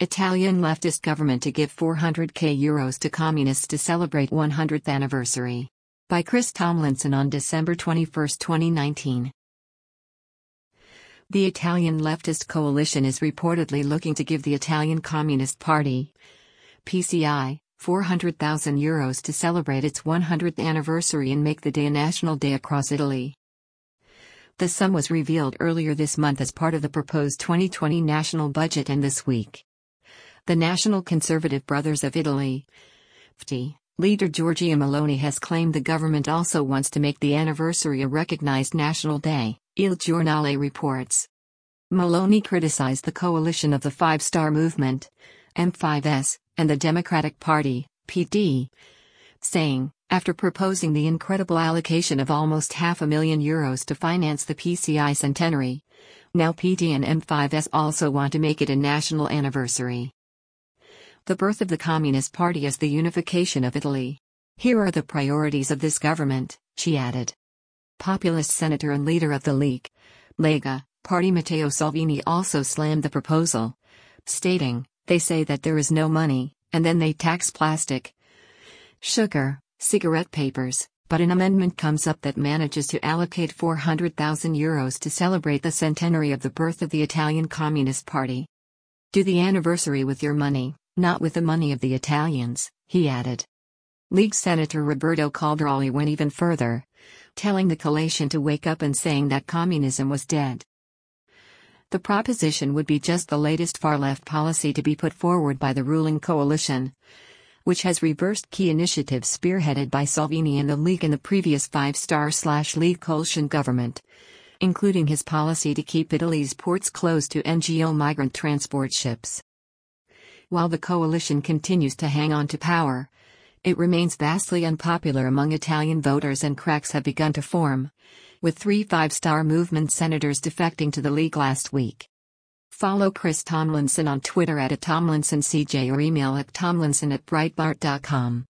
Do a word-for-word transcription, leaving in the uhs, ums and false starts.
Italian leftist government to give four hundred k euros to communists to celebrate one hundredth anniversary. By Chris Tomlinson on December twenty-first, twenty nineteen. The Italian leftist coalition is reportedly looking to give the Italian Communist Party, P C I, four hundred thousand euros to celebrate its one hundredth anniversary and make the day a national day across Italy. The sum was revealed earlier this month as part of the proposed twenty twenty national budget, and this week the National Conservative Brothers of Italy, F T, leader Giorgia Meloni has claimed the government also wants to make the anniversary a recognized national day, Il Giornale reports. Meloni criticized the coalition of the Five Star Movement, M five S, and the Democratic Party, P D, saying, after proposing the incredible allocation of almost half a million euros to finance the P C I centenary, now P D and M five S also want to make it a national anniversary. The birth of the Communist Party is the unification of Italy. Here are the priorities of this government, she added. Populist senator and leader of the League, Lega, party Matteo Salvini also slammed the proposal, stating, they say that there is no money, and then they tax plastic, sugar, cigarette papers, but an amendment comes up that manages to allocate four hundred thousand euros to celebrate the centenary of the birth of the Italian Communist Party. Do the anniversary with your money, not with the money of the Italians, he added. League Senator Roberto Calderoli went even further, telling the collation to wake up and saying that communism was dead. The proposition would be just the latest far-left policy to be put forward by the ruling coalition, which has reversed key initiatives spearheaded by Salvini and the League in the previous five-star-slash-League coalition government, including his policy to keep Italy's ports closed to N G O migrant transport ships. While the coalition continues to hang on to power, it remains vastly unpopular among Italian voters, and cracks have begun to form, with three Five Star Movement senators defecting to the League last week. Follow Chris Tomlinson on Twitter at Tomlinson C J or email at tomlinson at breitbart dot com.